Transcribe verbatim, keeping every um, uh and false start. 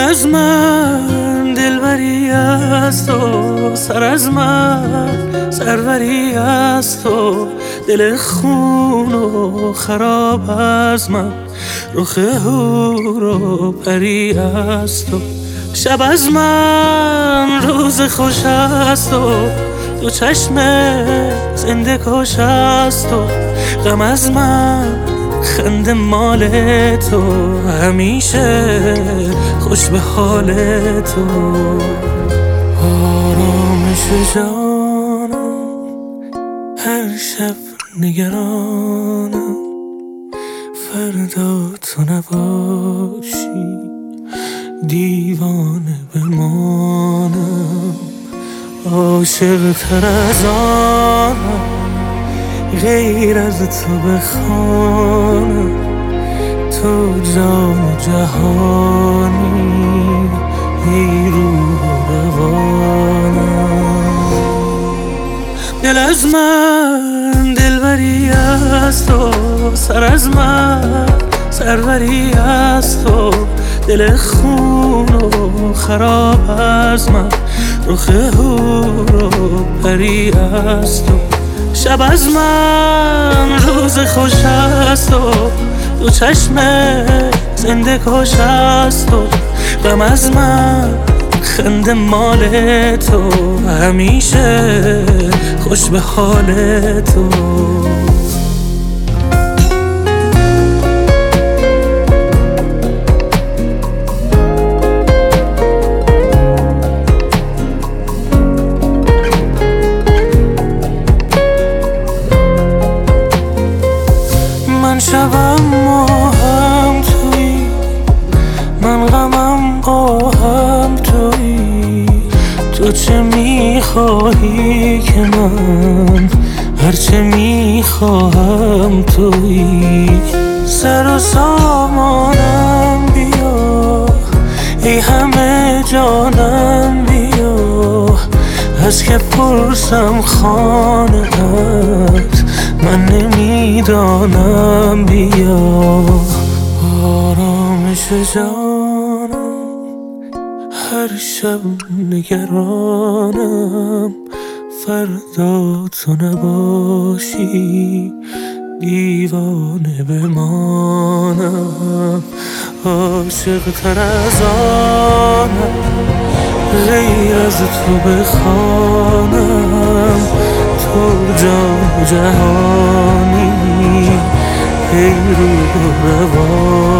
از من دلبری است و سر از من سروری است و دل خون و خراب از من رخ حور و پری است و شب از من روز خوش است و دو چشم زنده کش است و غم از من خنده مال تو همیشه خوش به حال تو آرامش جانم هر شب نگرانم فردا تو نباشی دیوانه بمانم عاشق تر از آنم غیر از تو بخوانم تو جان و جهانی ای روح و روانم دل از من دلبری است و سر از من سروری است و دل خون و خراب از من رخ حور و پری است و شب از من روز خوش است و دو چشم زنده کش است و غم از من خنده مال تو همیشه خوش به حال تو من شبم ماهم تویی من غمم آهم تویی تو چه میخواهی که من هرچه میخواهم تویی سر و سامانم بیا ای همه جانم بیا از که پرسم خانه‌ات من نمیدانم بیا آرامش جانم هر شب نگرانم فردا تو نباشی دیوانه بمانم عاشق تر از آنم غیر از تو بخوانم تو جان جهانی ای روح روان